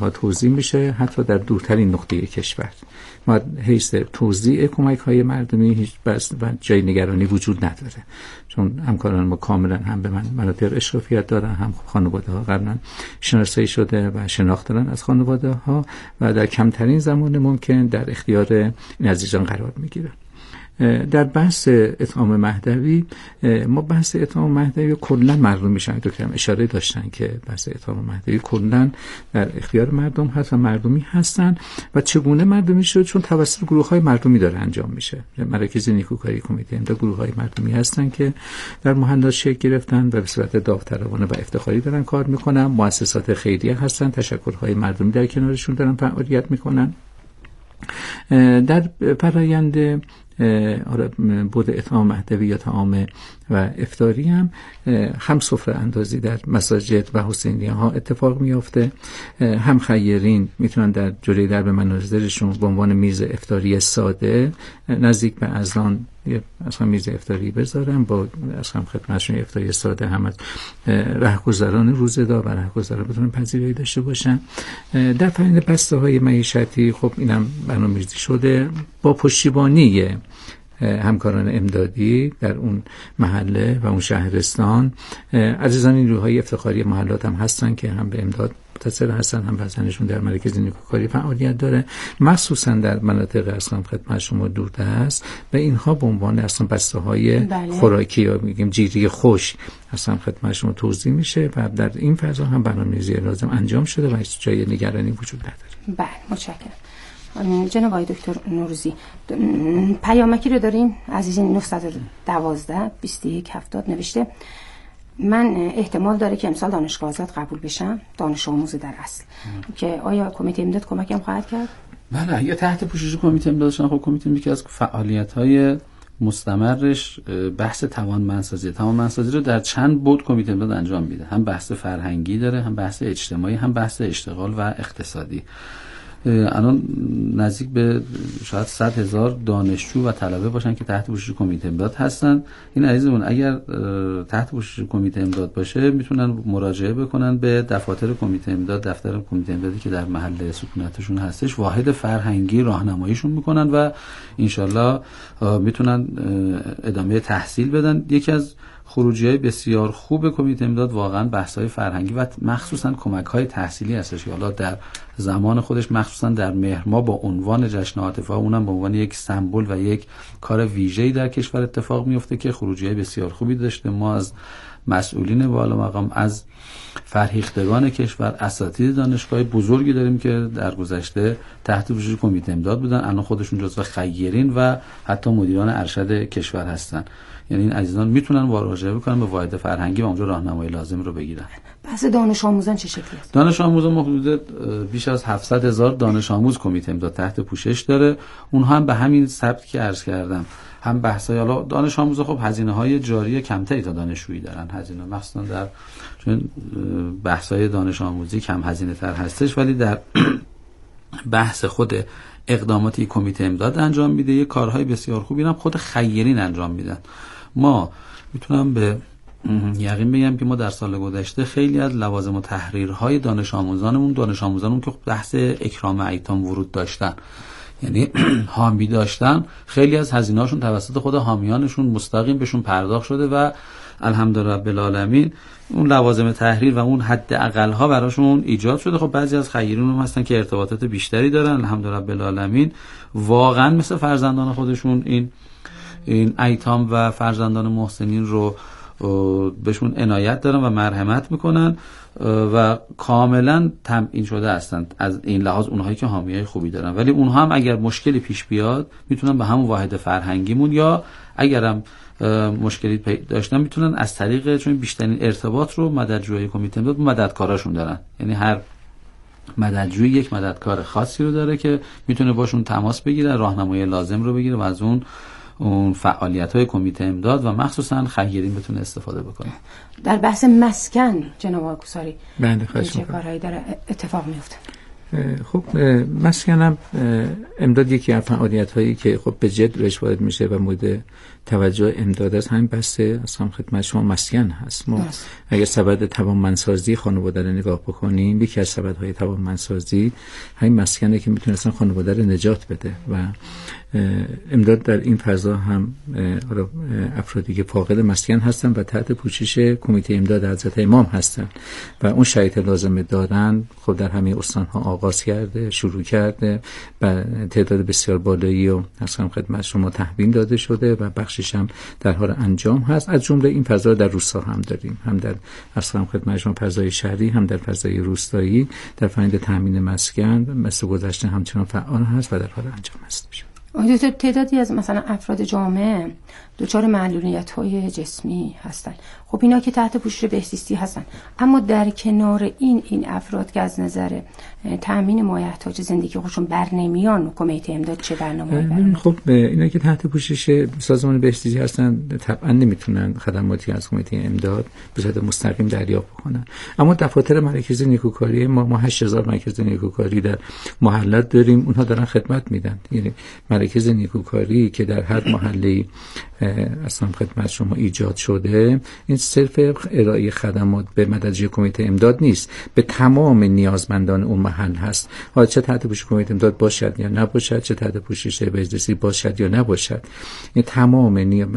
ها توزیع میشه، حتی در دورترین نقطه کشور. ما حیث توزیع کمک های مردمی هیچ جای نگرانی وجود نداره، چون همکاران ما کاملا هم به مناطق اشرافیت دارن، هم خانواده ها قبلا شناسایی شده و شناخت دارن از خانواده ها و در کمترین زمان ممکن در اختیار این عزیزان قرار میگیرن. در بحث اطعام مهدوی، ما بحث اطعام مهدوی کلا مردم میشن، دکترم اشاره داشتن که بحث اطعام مهدوی کلا در اختیار مردم هست و مردمی هستن. و چگونه مردمی شد؟ چون توسط گروه‌های مردمی داره انجام میشه. مراکز نیکوکاری کمیته امداد گروه‌های مردمی هستن که در محلات شکل گرفتن و به صورت داوطلبانه و افتخاری دارن کار میکنن. مؤسسات خیریه هستن، تشکل‌های مردمی در کنارشون دارن فعالیت میکنن. در فرآیند بود اطعام مهدوی یا طعام و افطاری هم سفره اندازی در مساجد و حسینیه ها اتفاق میافته، هم خیرین میتونن در جلوی درب منازلشون به عنوان میز افطاری ساده نزدیک به اذان اصلا میز افطاری بذارن، با اصلا خدمتشون افطاری ساده هم از رهگذران روزه‌دار و رهگذران بتونن پذیرایی داشته باشن. در فرآیند بسته های معیشتی خب اینم برنامه‌ریزی شده با پشتیبانی همکاران امدادی در اون محله و اون شهرستان. عزیزان نیروهای افتخاری محلات هم هستن که هم به امداد متصل هستن، هم بزنشون در مراکز نیکوکاری فعالیت داره، مخصوصا در مناطق اصلا خدمت شما دوردست و اینها به عنوان اصلا بسته های خوراکی یا میگیم جیری خوش اصلا خدمت شما توزیع میشه و در این فضا هم برنامه‌ریزی لازم انجام شده و هیچ جای نگرانی وجود نداره. بله، متشکرم. جناب آقای دکتر نوروزی، پیامکی رو داریم. عزیزین 912 2170 نوشته من احتمال داره که امسال دانشگاه آزاد قبول بشم، دانش آموز در اصل، که آیا کمیته امداد کمکم خواهد کرد؟ بله، اگه تحت پوشش کمیته امدادشون، خب کمیته یکی از فعالیت‌های مستمرش بحث توانمندسازی رو در چند بعد کمیته امداد انجام میده. هم بحث فرهنگی داره، هم بحث اجتماعی، هم بحث اشتغال و اقتصادی. الان نزدیک به شاید 100,000 دانشجو و طلبه باشن که تحت پوشش کمیته امداد هستن. این عزیزمون اگر تحت پوشش کمیته امداد باشه میتونن مراجعه بکنن به دفاتر کمیته امداد، دفتر کمیته امدادی که در محل سکونتشون هستش، واحد فرهنگی راهنماییشون میکنن و انشالله میتونن ادامه تحصیل بدن. یکی از خروجی‌های بسیار خوب کمیته امداد واقعا بحث‌های فرهنگی و مخصوصا کمک‌های تحصیلی هستش که حالا در زمان خودش مخصوصا در مهر ماه با عنوان جشن عاطفه، اونم به عنوان یک سمبل و یک کار ویژه‌ای در کشور اتفاق میفته که خروجی‌های بسیار خوبی داشته. ما از مسئولین بالا مقام، از فرهیختگان کشور، اساتید دانشگاه بزرگی داریم که در گذشته تحت پوشش کمیته امداد بودن، الان خودشون جزو خیرین و حتی مدیران ارشد کشور هستن. یعنی این عزیزان میتونن مراجعه بکنن به واحد فرهنگی و اونجا راهنمایی لازم رو بگیرن. بحث دانش آموزان چه شکلی است؟ دانش آموزان حدود بیش از 700,000 دانش آموز کمیته امداد تحت پوشش داره. اونها هم به همین سبک که عرض کردم، هم بحث‌های حالا دانش آموزا خب هزینه‌های جاری کمتری تا دانشجویی دارن، هزینه مثلا در چون بحث‌های دانش آموزی کم هزینه‌تر هستش، ولی در بحث خود اقداماتی کمیته امداد انجام میده یه کارهای بسیار خوبی هم خود خیرین انجام میدن. ما میتونم به یقین بگم که ما در سال گذشته خیلی از لوازم و تحریرهای دانش آموزانمون که بحث اکرام ایتام ورود داشتن، یعنی حامی داشتن، خیلی از هزینه‌هاشون توسط خود حامیانشون مستقیم بهشون پرداخت شده و الحمدلله رب العالمین اون لوازم تحریر و اون حد اقل‌ها براشون ایجاد شده. خب بعضی از خیرین هم هستن که ارتباطات بیشتری دارن، الحمدلله رب العالمین واقعا مثل فرزندان خودشون این ایتام و فرزندان محسنین رو بهشون عنایت دارن و مرحمت میکنن و کاملا تمرین شده هستند از این لحاظ اونهایی که حامیای خوبی دارن. ولی اونها هم اگر مشکلی پیش بیاد میتونن به همون واحد فرهنگیمون یا اگرم مشکلی داشتن میتونن از طریق، چون بیشترین ارتباط رو مددجوی کمیته امداد با مددکاراشون دارن، یعنی هر مددجوی یک مددکار خاصی رو داره که میتونه باشون تماس بگیره، راهنمایی لازم رو بگیره و از اون فعالیت‌های کمیته امداد و مخصوصا خیرین بتونه استفاده بکنه. در بحث مسکن جناب آقای کوساری چه کارهایی داره اتفاق میفته؟ خب مسکنم امداد یکی از فعالیت‌هایی که خب به جد بهش وارد میشه و مورد توجه امداد از همین بسته اصلا خدمت شما مسکن هست. ما اگر سبد توانمندسازی خانواده رو نگاه بکنیم، یکی از سبدهای توانمندسازی همین مسکنه که میتونه اصلا خانواده رو نجات بده و امداد در این فضا هم افرادی که فاقد مسکن هستن و تحت پوشش کمیته امداد حضرت امام هستن و اون شرایط لازم دارن، خب در همه استان‌ها آغاز کرده، شروع کرده و تعداد بسیار بالایی و اصلا خدمت شما تحویل داده شده و بخشش هم در حال انجام هست. از جمله این فضا در روستا هم داریم، هم در اصلا خدمت شما فضای شهری، هم در فضای روستایی در فرآیند تامین مسکن مثل گذشته همچنان فعال هست و در حال انجام هست. تعدادی از مثلا افراد جامعه دچار معلولیت‌های جسمی هستن. خب اینا که تحت پوشش بهزیستی هستن، اما در کنار این افراد که از نظر تامین مایحتاج زندگی خودشون برنمیان، کمیته امداد چه برنامه‌ای؟ خب اینا که تحت پوشش سازمان بهزیستی هستن طبعا نمیتونن خدماتی از کمیته امداد به صورت مستقیم دریافت بکنن، اما دفاتر مراکز نیکوکاری ما 8000 مرکز نیکوکاری در محلات داریم، اونها دارن خدمت میدن. یعنی مراکز نیکوکاری که در هر محله‌ای اصلا خدمت شما ایجاد شده، این صرف ارائه خدمات به مدرجه کمیته امداد نیست، به تمام نیازمندان اون محل هست، حالا چه تحت پوشش کمیته امداد باشد یا نباشد، چه تحت پوشش بهزیستی باشد یا نباشد، این تمام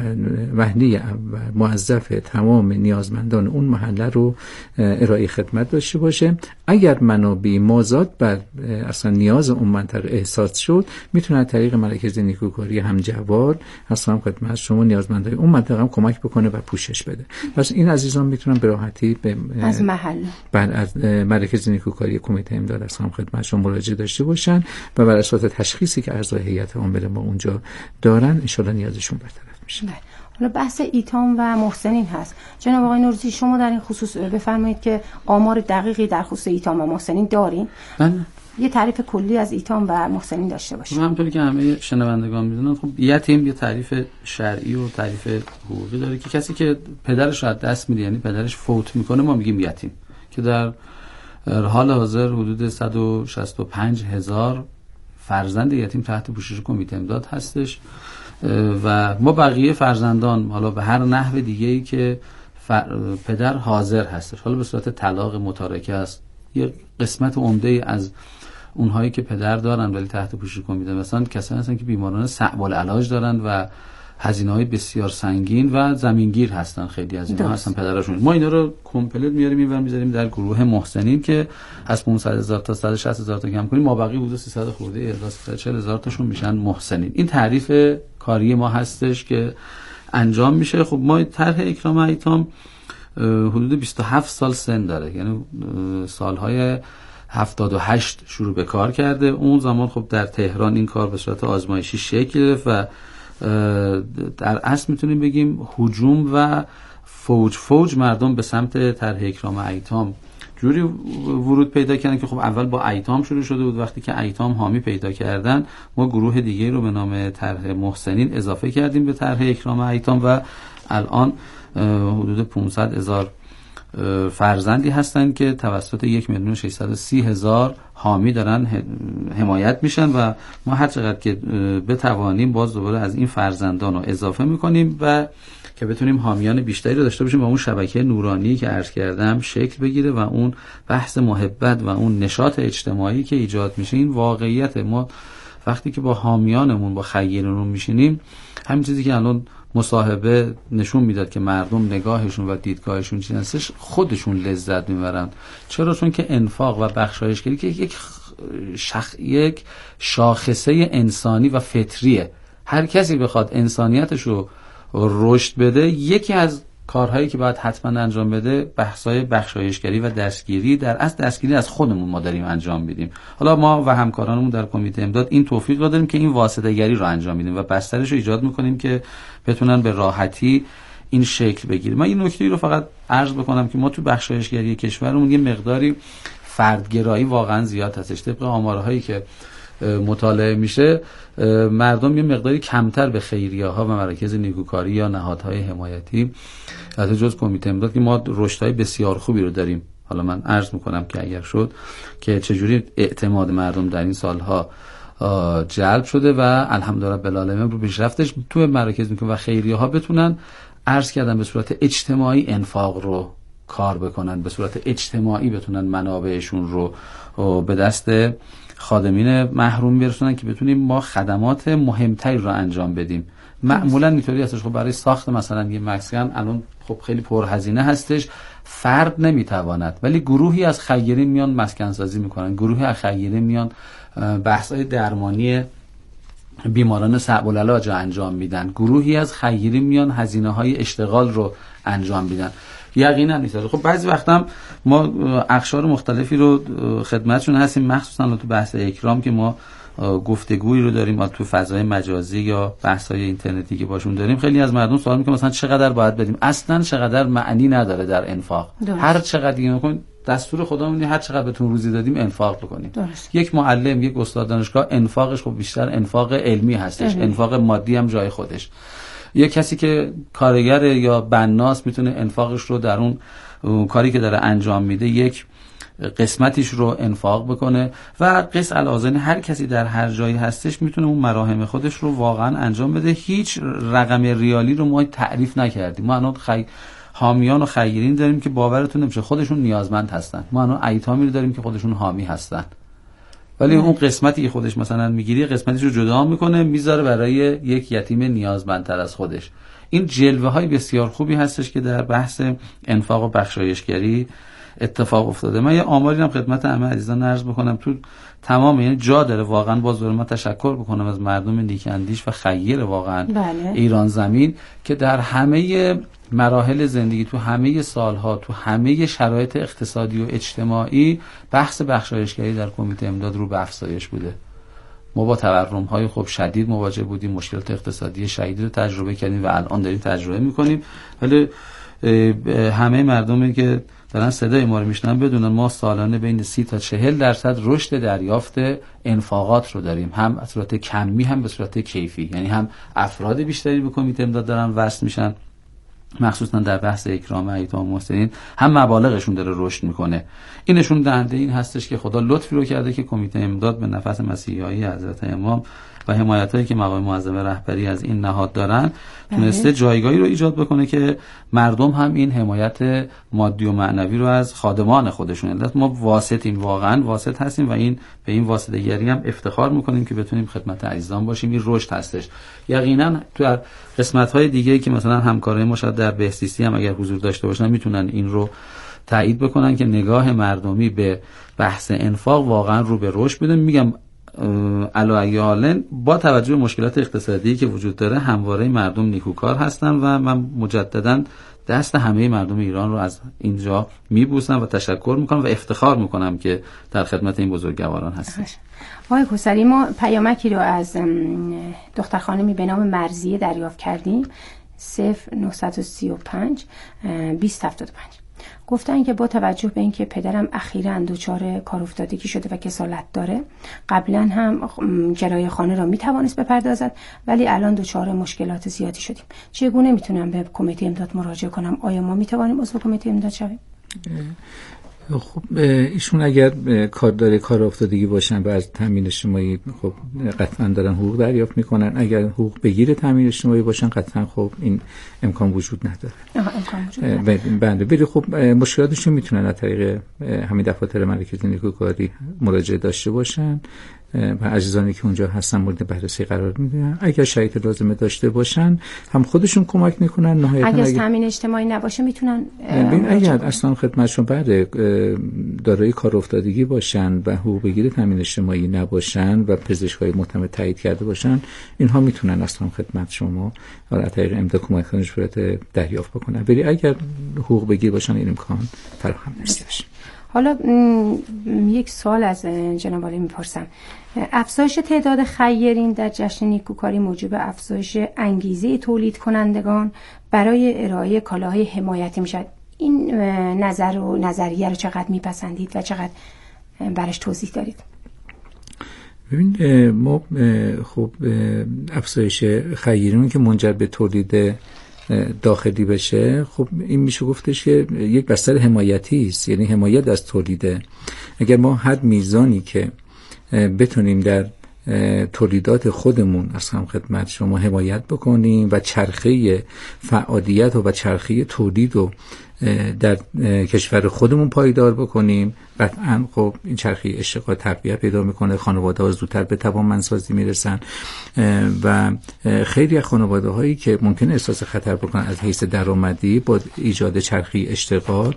وحده موظف تمام نیازمندان اون محل رو ارائه خدمت داشته باشه. اگر منابع مازاد بر اصلا نیاز اون منطقه احساس شد، میتونه از طریق مراکز نیکوکاری همجوار اصلا خدمت شما نیازمندای اون منطقه هم کمک بکنه و پوشش بده. پس این عزیزان میتونن به راحتی از محل از مراکز نیکوکاری کمیته امداد اصلا خدمت شما مراجعه داشته باشن و بر اساس تشخیصی که اعضای هیئت عامل ما اونجا دارن ان شاءالله نیازشون برطرف میشه. حالا بحث ایتام و محسنین هست. جناب آقای نوروزی شما در این خصوص بفرمایید که آمار دقیقی در خصوص ایتام و محسنین دارین؟ یه تعریف کلی از ایتام و محسنین داشته باشید. همونطوری که همه شنوندگان میدونن، خب یتیم یه تعریف شرعی و تعریف حقوقی داره که کسی که پدرش رو از دست میده، یعنی پدرش فوت میکنه، ما میگیم یتیم، که در حال حاضر حدود 165,000 فرزند یتیم تحت پوشش کمیته امداد هستش و ما بقیه فرزندان حالا به هر نحو دیگه‌ای که پدر حاضر هستش، حالا به صورت طلاق، متارکه است، یه قسمت عمده از اونهایی که پدر دارن ولی تحت پوشش کمیته، مثلا کسانی هستن که بیماران صعب العلاج دارن و هزینه‌های بسیار سنگین و زمینگیر هستن، خیلی از اینا هستن پدرشون. ما اینا رو کامپلیت میاریم اینور میذاریم در گروه محسنین که از 500,000 تا 160,000 تا کم کنیم، ما بقیه حدود 300 خورده 1340,000 تاشون میشن محسنین. این تعریف کاری ما هستش که انجام میشه. خب ما طرح اکرام ایتام حدود 27 سال سن داره، یعنی سالهای 78 شروع به کار کرده. اون زمان خب در تهران این کار به صورت آزمایشی شکل گرفت و در اصل میتونیم بگیم هجوم و فوج مردم به سمت طرح اکرام ایتام جوری ورود پیدا کردن که خب اول با ایتام شروع شده بود. وقتی که ایتام حامی پیدا کردن، ما گروه دیگه رو به نام طرح محسنین اضافه کردیم به طرح اکرام ایتام و الان حدود 500,000 فرزندی هستند که توسط 1,630,000 حامی دارن حمایت میشن و ما هر چقدر که بتوانیم باز دوباره از این فرزندان رو اضافه میکنیم و که بتونیم حامیان بیشتری رو داشته باشیم و اون شبکه نورانی که عرض کردم شکل بگیره و اون بحث محبت و اون نشاط اجتماعی که ایجاد میشه. این واقعیت ما وقتی که با حامیانمون، با خیرونمون میشینیم، همین چیزی که الان مصاحبه نشون میداد که مردم نگاهشون و دیدگاهشون چی هستش، خودشون لذت میبرن. چرا؟ چون که انفاق و بخشایشگری که یک شاخصه انسانی و فطریه. هر کسی بخواد انسانیتش رو رشد بده، یکی از کارهایی که باید حتما انجام بده بحث‌های بخشایشگری و دستگیری، در اصل دستگیری از خودمون ما داریم انجام میدیم. حالا ما و همکارانمون در کمیته امداد این توفیق رو داریم که این واسطه‌گری رو انجام میدیم و بسترش رو ایجاد میکنیم که بتونن به راحتی این شکل بگیره. من این نکته رو فقط عرض بکنم که ما تو بخشایشگری کشورمون یه مقداری فردگرایی واقعا زیاد هستش. طبق آمارهایی که مطالعه میشه، مردم یه مقداری کمتر به خیریه‌ها و مراکز نیکوکاری یا نهادهای حمایتی از جز کمیته امداد که ما رشدهای بسیار خوبی رو داریم. حالا من عرض میکنم که اگر شد که چجوری اعتماد مردم در این سالها جلب شده و الحمدلله رب العالمین رو پیشرفتش تو مراکز میکنه و خیریه ها بتونن عرض کردن به صورت اجتماعی انفاق رو کار بکنن، به صورت اجتماعی بتونن منابعشون رو به دست خادمین محروم برسونن که بتونیم ما خدمات مهمتری رو انجام بدیم. معمولا اینطوری هستش خب برای ساخت مثلا یه مسکن الان خب خیلی پرهزینه هستش، فرد نمیتواند، ولی گروهی از خیرین میان مسکن سازی میکنن، گروهی از خیرین میان بحث‌های درمانی بیماران صعب العلاج انجام میدن، گروهی از خیرین میان هزینه‌های اشتغال رو انجام میدن. یقینا نیست. خب بعضی وقتا ما اقشار مختلفی رو خدمتشون هستیم، مخصوصا تو بحث اکرام که ما گفتگویی رو داریم تو فضای مجازی یا بحث‌های اینترنتی که باشون داریم. خیلی از مردم سوال میکنن مثلا چقدر باید بدیم؟ اصلا چقدر معنی نداره در انفاق. هر چقدر دیگه میگن دستور خدامون هر چقدر بهتون روزی دادیم انفاق بکنید. یک معلم، یک استاد دانشگاه انفاقش خب بیشتر انفاق علمی هستش، انفاق مادی هم جای خودش. یک کسی که کارگر یا بناست میتونه انفاقش رو در اون کاری که داره انجام میده یک قسمتیش رو انفاق بکنه و قص الازن هر کسی در هر جایی هستش میتونه اون مراهم خودش رو واقعا انجام بده. هیچ رقم ریالی رو ما تعریف نکردیم. ما الان حامیان و خیرین داریم که باورتون نمیشه خودشون نیازمند هستن. ما الان ایتامی رو داریم که خودشون حامی هستن، ولی اون قسمتی که خودش مثلا میگیری قسمتیش رو جدا میکنه میذاره برای یک یتیم نیازمندتر از خودش. این جلوه های بسیار خوبی هستش که در بحث انفاق و بخشایشگری اتفاق افتاده. من یه آماری هم خدمت همه عزیزان عرض بکنم، تو تمام یعنی جا داره واقعا باز من تشکر بکنم از مردم نیکاندیش و خیر واقعا ایران زمین که در همه مراحل زندگی، تو همه سالها، تو همه شرایط اقتصادی و اجتماعی بحث بخشایشگری در کمیته امداد رو به افزایش بوده. ما با تورم‌های خب شدید مواجه بودیم، مشکلات اقتصادی شدید رو تجربه کردیم و الان داریم تجربه می‌کنیم، ولی همه مردمی که دارن صدای ما رو میشنن بدونن ما سالانه بین 30 تا 40% رشد دریافت انفاقات رو داریم، هم به صورت کمی هم به صورت کیفی. یعنی هم افراد بیشتری به کمیته امداد دارن وصل میشن مخصوصا در بحث اکرام ایتام و محسنین، هم مبالغشون داره رشد میکنه. این نشون دهنده این هستش که خدا لطفی رو کرده که کمیته امداد به نفس مسیحایی حضرت امام و حمایتایی که مقام معظم رهبری از این نهاد دارن تونسته جایگاهی رو ایجاد بکنه که مردم هم این حمایت مادی و معنوی رو از خادمان خودشون. البته ما واسطیم، واقعا واسط هستیم و این به این واسطه‌گری هم افتخار میکنیم که بتونیم خدمت عزیزان باشیم. این رشد هستش. یقینا تو قسمت‌های دیگه‌ای که مثلا همکارای ما شاید در بهزیستی هم اگر حضور داشته باشن میتونن این رو تایید بکنن که نگاه مردمی به بحث انفاق واقعا رو به رشد بده. میگم علاوه با توجه به مشکلات اقتصادی که وجود داره همواره مردم نیکوکار هستن و من مجددا دست همه مردم ایران رو از اینجا میبوسم و تشکر میکنم و افتخار میکنم که در خدمت این بزرگواران هستم. آقای کوثری، ما پیامکی رو از دختر خانمی به نام مرضیه دریافت کردیم 0935 2075. گفتن که با توجه به اینکه پدرم اخیراً دچار کار افتادگی شده و کسالت داره، قبلا هم کرایه خانه را میتوانست بپردازد ولی الان دچار مشکلات زیادی شدیم. چگونه میتونم به کمیته امداد مراجعه کنم؟ آیا ما میتوانیم عضو کمیته امداد شویم؟ خب ایشون اگر کار افتادگی باشن و از تامین اجتماعی خب قطعا دارن حقوق دریافت میکنن. اگر حقوق بگیر تامین اجتماعی باشن قطعا خب این امکان وجود نداره. امکان وجود نداره. ولی خب مشکلاتشون میتونن از طریق همین دفاتر مراکز نیکوکاری مراجعه داشته باشن و عزیزانی که اونجا هستن مورد بررسی قرار میدن. اگر شرایط لازمه داشته باشن هم خودشون کمک میکنن. نهایتا اگر تامین اجتماعی نباشه میتونن اگر اصلا خدمتشون بعد دارای کار افتادگی باشن و حقوق بگیر تامین اجتماعی نباشن و پزشکای معتمد تایید کرده باشن، اینها میتونن اصلا خدمت شما از طریق امداد کمک کننده دریافت بکنن. ولی اگر حقوق بگیر باشن این امکان فراهم نیستش. حالا یک سوال از جناب عالی میپرسم. افزایش تعداد خیرین در جشن نیکوکاری موجب افزایش انگیزه تولید کنندگان برای ارائه کالاهای حمایتی میشد. این نظر و نظریه رو چقدر میپسندید و چقدر برش توضیح دارید؟ ببین ما خب افزایش خیرین که منجر به تولید داخلی بشه، خب این میشه گفتش که یک بستر حمایتی است، یعنی حمایت از تولیده. اگر ما هر میزانی که بتونیم در تولیدات خودمون از هم خدمت شما حمایت بکنیم و چرخه فعالیت و چرخه تولید رو در کشور خودمون پایدار بکنیم. قطعاً خب این چرخه اشتغال تقویت پیدا میکنه، خانواده‌ها زودتر به توانمندسازی میرسن و خیلی از خانواده‌هایی که ممکنه احساس خطر بکنن از حیث درآمدی با ایجاد چرخه اشتغال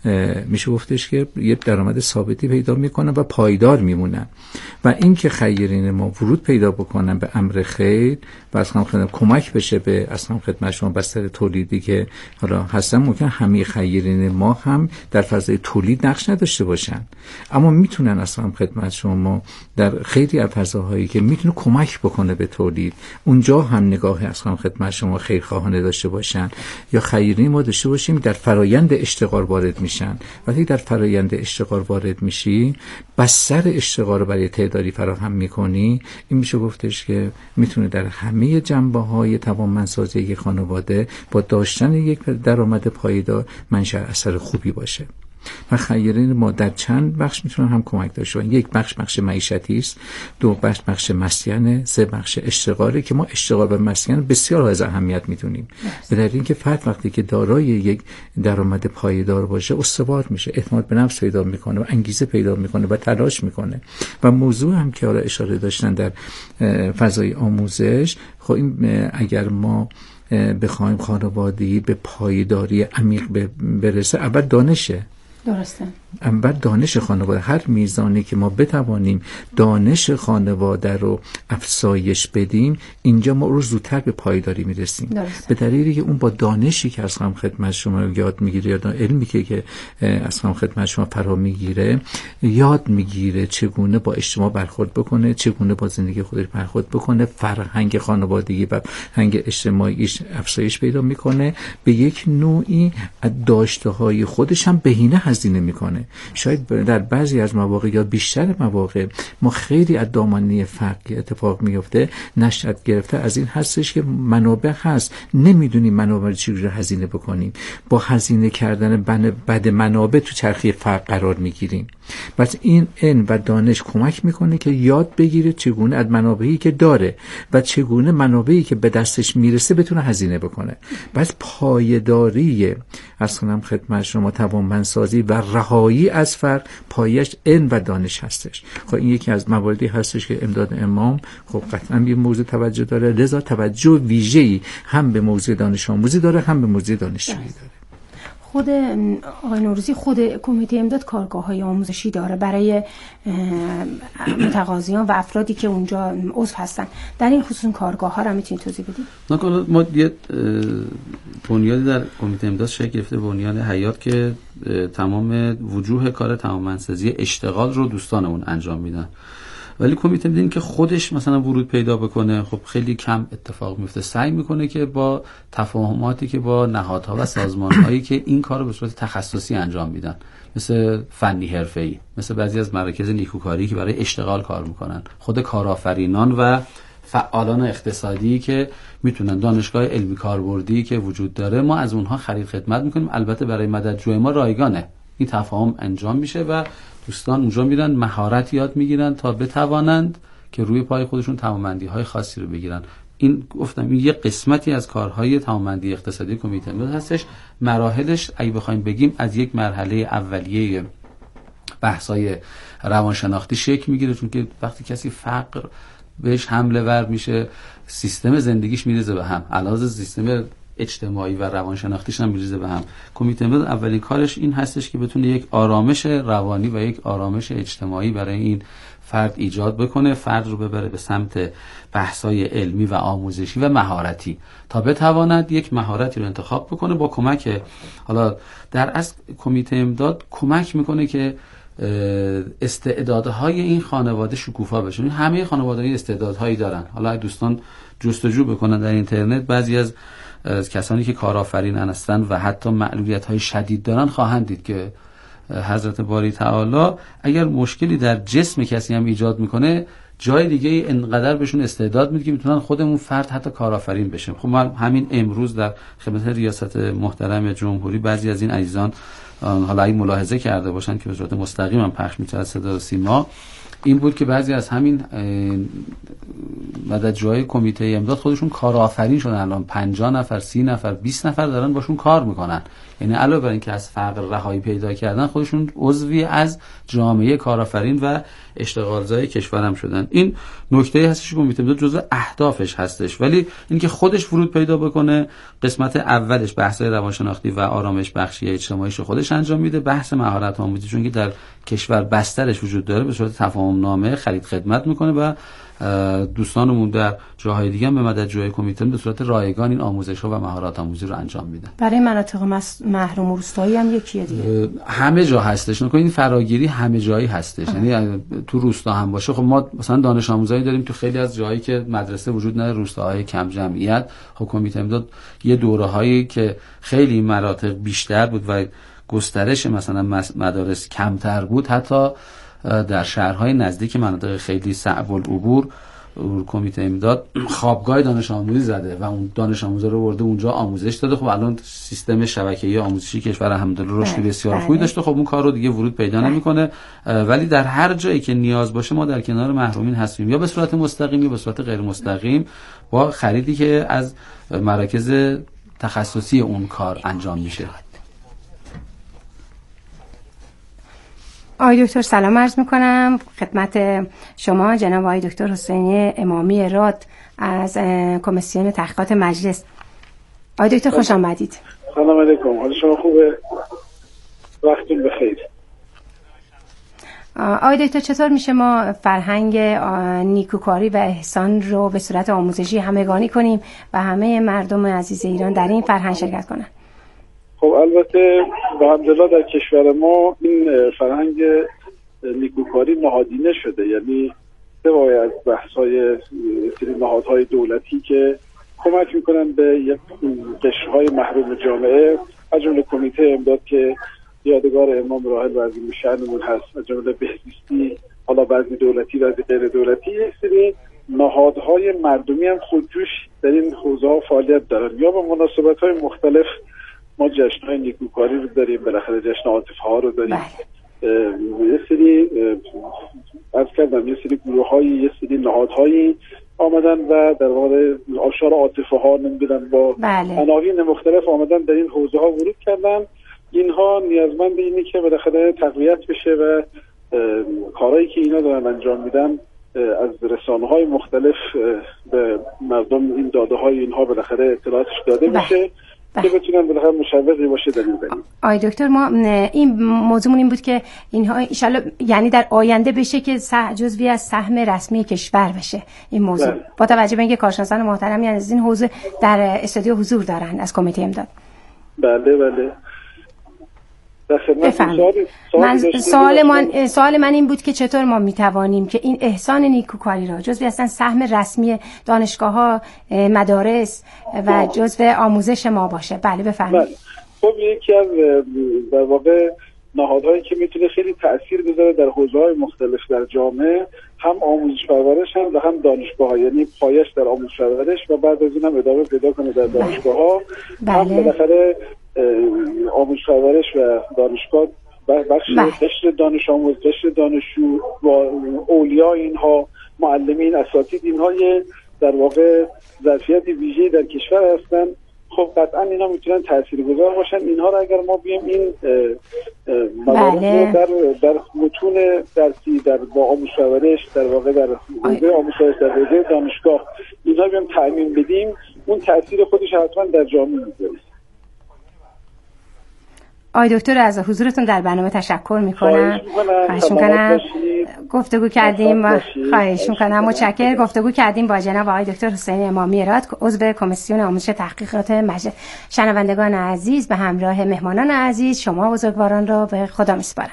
میشه گفتش که یه درآمد ثابتی پیدا میکنن و پایدار میمونن. و این که خیرین ما ورود پیدا بکنن به امر خیر و اصلا کمک بشه به اصلا خدمت شما بستر تولیدی که حالا هستن، ممکن همه خیرین ما هم در فضای تولید نقش نداشته باشن، اما میتونن اصلا خدمت شما در خیلی از فضاهایی که میتونه کمک بکنه به تولید اونجا هم نگاه اصلا خدمت شما خیرخواهانه داشته باشن. یا خیرین ما داشته باشیم در فرایند اشتغال وارد میشن. وقتی در فرایند اشتغال وارد میشی، بستر اشتغال رو برای تعدادی فراهم میکنی، این میشه گفتش که میتونه در همه جنبه‌های توانمندسازی یک خانواده با داشتن یک درآمد پایدار منشأ اثر خوبی باشه. و خیرین ما در چند بخش میتونن هم کمک داشته باشن. یک بخش معیشتی است، دو بخش مسکنه، سه بخش اشتغاله که ما اشتغال و مسکن بسیار از اهمیت میدونیم. به دلیل اینکه فرد وقتی که دارای یک درآمد پایدار باشه استوار میشه، اعتماد به نفس پیدا میکنه و انگیزه پیدا میکنه و تلاش میکنه. و موضوع هم که حالا اشاره داشتن در فضای آموزش، خب این اگر ما بخوایم خانوادگی به پایداری عمیق برسه، اول دانشه. درسته. اول دانش خانواده، هر میزانی که ما بتوانیم دانش خانواده رو افزایش بدیم، اینجا ما رو زودتر به پایداری میرسیم. به دلیلی که اون با دانشی که از هم خدمت شما یاد میگیره یا علمی که از هم خدمت شما فرا میگیره، یاد میگیره چگونه با اجتماع برخورد بکنه، چگونه با زندگی خودش برخورد بکنه، فرهنگ خانوادگی و فرهنگ اجتماعیش افزایش پیدا میکنه، به یک نوعی داشته های خودش هم بهینه هزینه میکنه. شاید در بعضی از مواقع یا بیشتر مواقع ما خیلی از دامنه فقر اتفاق میفته، نشأت گرفته از این هستش که منابع هست، نمیدونیم منابع چجوری هزینه بکنیم. با هزینه کردن بد منابع تو چرخه فقر قرار میگیریم. پس این علم و دانش کمک میکنه که یاد بگیره چگونه از منابعی که داره و چگونه منابعی که به دستش میرسه بتونه هزینه بکنه. پس پایداری اصلا خدمت شما توانمندسازی و رهایی از فقر پایش علم و دانش هستش. خب این یکی از مواردی هستش که امداد امام خب قطعا به موضوع توجه داره، لذا توجه ویژه‌ای هم به موضوع دانش آموزی داره هم به موضوع دانشجویی داره. خود آقای نوروزی، خود کمیته امداد کارگاه‌های آموزشی داره برای متقاضیان و افرادی که اونجا عضو هستن. در این خصوص کارگاه‌ها رو میتونید توضیح بدید؟ ما یه بنیادی در کمیته امداد شکل گرفته، بنیاد حیات، که تمام وجوه کار توانمندسازی اشتغال رو دوستانمون انجام میدن. ولی کمیته میدین که خودش مثلا ورود پیدا بکنه، خب خیلی کم اتفاق میفته. سعی میکنه که با تفاهماتی که با نهادها و سازمانهایی که این کارو به صورت تخصصی انجام میدن، مثل فنی حرفه‌ای، مثل بعضی از مراکز نیکوکاری که برای اشتغال کار میکنن، خود کارآفرینان و فعالان اقتصادی که میتونن، دانشگاه علمی کاربردی که وجود داره، ما از اونها خرید خدمت میکنیم. البته برای مددجوی ما رایگانه این تفاهم انجام میشه و دوستان اونجا میرن مهارت یاد میگیرن تا بتوانند که روی پای خودشون توانمندی‌های خاصی رو بگیرن. این گفتم این یه قسمتی از کارهای توانمندی اقتصادی کمیته امداد هستش. مراحلش اگه بخوایم بگیم از یک مرحله اولیه بحث‌های روانشناختی شکل میگیره، چون که وقتی کسی فقر بهش حمله ور میشه، سیستم زندگیش میریزه به هم، علاوه سیستم اجتماعی و روانشناختیش هم میریزه به هم. کمیته امداد اولین کارش این هستش که بتونه یک آرامش روانی و یک آرامش اجتماعی برای این فرد ایجاد بکنه، فرد رو ببره به سمت بحث‌های علمی و آموزشی و مهارتی تا بتواند یک مهارتی رو انتخاب بکنه. با کمک، حالا در اصل کمیته امداد کمک میکنه که استعدادهای این خانواده شکوفا بشه. همه خانواده‌ها استعدادهایی دارن. حالا دوستان جستجو بکنن در اینترنت، بعضی از کسانی که کارآفرینان هستند و حتی معلولیت‌های شدید دارن خواهند دید که حضرت باری تعالی اگر مشکلی در جسم کسی هم ایجاد میکنه، جای دیگه اینقدر بهشون استعداد میده که میتونن خودمون فرد حتی کارآفرین بشه. خب ما همین امروز در خدمت ریاست محترم جمهوری بعضی از این عزیزان حالا این ملاحظه کرده باشن که به صورت مستقیم هم پخش میشه از صدا و سیما، این بود که بعضی از همین مددجوهای کمیته امداد خودشون کارآفرین شدن، الان 50 نفر 30 نفر 20 نفر دارن باشون کار میکنن. یعنی علاوه بر اینکه از فقر رهایی پیدا کردن، خودشون عضوی از جامعه کارآفرین و اشتغالزای کشورم شدن. این نکته هستش که کمیته امداد جزو اهدافش هستش. ولی اینکه خودش ورود پیدا بکنه، قسمت اولش بحث‌های روانشناختی و آرامش بخشی اجتماعیش رو خودش انجام میده. بحث مهارت آموزی چون که در کشور بسترش وجود داره، به صورت تفاهم نامه خرید خدمت میکنه و دوستانمون در جاهای دیگه هم به مددجوهای کمیته به صورت رایگان این آموزش‌ها و مهارت آموزی رو انجام میدن. برای مناطق محروم و روستایی هم یکیه دیگه. همه جا هستش. نکنید این فراگیری همه جایی هستش. یعنی تو روستا هم باشه. خب ما مثلا دانش آموزایی داریم تو خیلی از جاهایی که مدرسه وجود نداره، روستاهای کم جمعیت. خب کمیته امداد یه دوره‌هایی که خیلی مناطق بیشتر بود و گسترش مثلا مدارس کمتر بود، حتی در شهرهای نزدیک مناطق خیلی صعب العبور، کمیته امداد خوابگاه دانش آموزی زده و اون دانش آموزا رو برده اونجا آموزش داده. خب الان سیستم شبکه‌ای آموزشی کشور الحمدلله رشد بسیار خوبی داشته. خب اون کار رو دیگه ورود پیدا نمی‌کنه. ولی در هر جایی که نیاز باشه ما در کنار محرومین هستیم، یا به صورت مستقیم یا به صورت غیر مستقیم، با خریدی که از مراکز تخصصی اون کار انجام میشه. آقای دکتر سلام عرض میکنم خدمت شما جناب آقای دکتر حسینی امامی راد از کمیسیون تحقیقات مجلس. آقای دکتر خوش آمدید. سلام علیکم، حال شما خوبه؟ وقتتون بخیر. آقای دکتر چطور میشه ما فرهنگ نیکوکاری و احسان رو به صورت آموزشی همگانی کنیم و همه مردم عزیز ایران در این فرهنگ شرکت کنن؟ خب البته الحمدلله در کشور ما این فرهنگ نیکوکاری نهادینه شده. یعنی سوای از بحث‌های سری نهادهای دولتی که کمک میکنن به قشرهای محروم جامعه، از جمله کمیته امداد که یادگار امام راحل و عظیم شأنمون هست، از جمله بهزیستی، حالا بعضی دولتی بعضی غیر دولتی، یک سری نهادهای مردمی هم خودجوش در این حوزه‌ها فعالیت دارن. یا به مناسبت‌های مختلف ما جشن‌های نیکوکاری رو داریم، بالاخره جشن عاطفه ها رو داریم. یه سری عرض کردم یه سری گروه‌هایی، یه سری نهادهایی آمدن و در واقع آشار عاطفه ها نمیدونن با عناوین مختلف آمدن در این حوزه ها ورود کردن. اینها نیازمند اینه که بالاخره تقویت بشه و کارهایی که اینا دارن انجام میدن از رسانه‌های مختلف به مردم این داده‌های اینها بالاخره اطلاعاتش داده بشه که بتونن بالاخره مشوقی باشه در این زمینه. آقای دکتر ما این موضوعمون این بود که اینها ان شاءالله یعنی در آینده بشه که جزوی از سهم رسمی کشور بشه این موضوع. با توجه به اینکه کارشناسان محترمی از این حوزه در استودیو حضور دارن از کمیته امداد. بله. سوال من این بود که چطور ما میتوانیم که این احسان نیکوکاری را جزو اصلا سهم رسمی دانشگاه‌ها، مدارس و جزو آموزش ما باشه. بله بفرمایید. خب یکی از در واقع نهادهایی که میتونه خیلی تأثیر بذاره در حوزه‌های مختلف در جامعه، هم آموزش پرورش و هم دانشگاه‌ها، یعنی پایش در آموزش پرورش و بعد از اونم ادامه پیدا کنه در دانشگاه‌ها. هم بالاخره آموزش پرورش و دانشگاه بخش قشر دانش آموز، قشر دانشجو و اولیا اینها، معلمین، اساتید، اینها در واقع ظرفیت ویژه‌ای در کشور هستن. خب قطعا اینا میتونن تاثیرگذار باشن. اینها رو اگر ما بیایم این مدارس رو در متون درسی در با آموزش پرورش در واقع در حوزه آموزش پرورش در حوزه دانشگاه اینا بیایم تأمین بدیم، اون تاثیر خودش حتما در جامعه میذاره. آقای دکتر از حضورتون در برنامه تشکر میکنم. خواهش میکنم. گفتگو کردیم خواهش میکنم. متشکرم. گفتگو کردیم با جناب آقای دکتر حسینی امامی راد، عضو کمیسیون آموزش تحقیقات مجلس. شنوندگان عزیز به همراه مهمانان عزیز شما بزرگواران را به خدا میسپارم.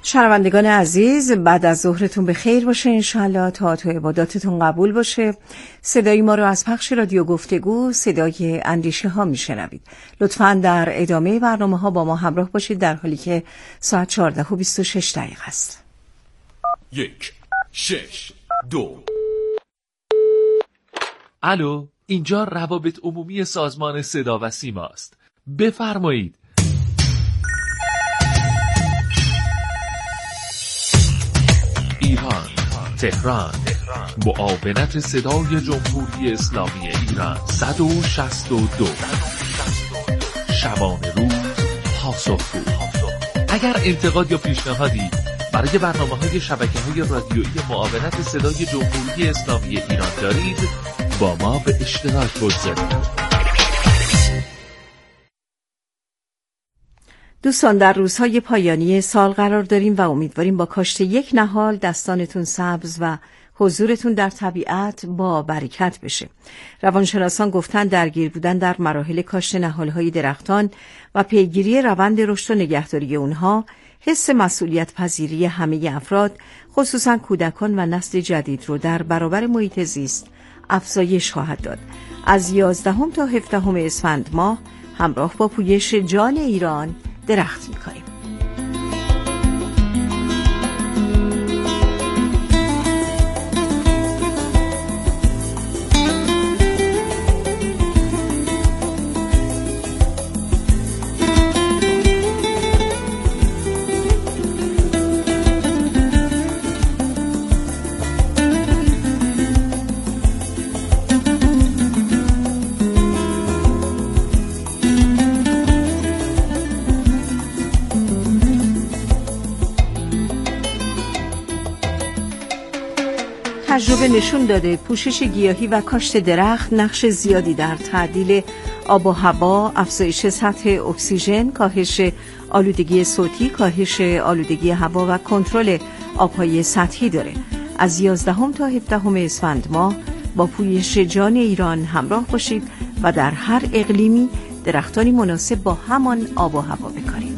شنوندگان عزیز، بعد از ظهرتون به خیر باشه انشالله، طاعت و عباداتتون قبول باشه. صدای ما رو از پخش رادیو گفتگو صدای اندیشه ها میشنوید. لطفاً در ادامه برنامه ها با ما همراه باشید در حالی که ساعت 14:26 است. 1 6 2. الو، اینجا روابط عمومی سازمان صدا و سیما است. بفرمایید. ایران، تهران، معاونت صدای جمهوری اسلامی ایران 162. شبانه روز پاسخگو. اگر انتقاد یا پیشنهادی برای برنامه‌های شبکه‌های رادیویی معاونت صدای جمهوری اسلامی ایران دارید، با ما به اشتراک بگذارید. دوستان، در روزهای پایانی سال قرار داریم و امیدواریم با کاشت یک نهال دستانتون سبز و حضورتون در طبیعت با برکت بشه. روانشناسان گفتن درگیر بودن در مراحل کاشت نهالهای درختان و پیگیری روند رشد و نگهداری اونها حس مسئولیت پذیری همه افراد، خصوصا کودکان و نسل جدید رو در برابر محیط زیست افزایش خواهد داد. از 11 تا 17 اسفند ماه همراه با پویش جان ایران درخت می‌کاریم. تجربه نشون داده پوشش گیاهی و کاشت درخت نقش زیادی در تعدیل آب و هوا، افزایش سطح اکسیژن، کاهش آلودگی صوتی، کاهش آلودگی هوا و کنترل آب‌های سطحی داره. از 11 تا 17 اسفند ماه با پویش جان ایران همراه باشید و در هر اقلیمی درختانی مناسب با همان آب و هوا بکارید.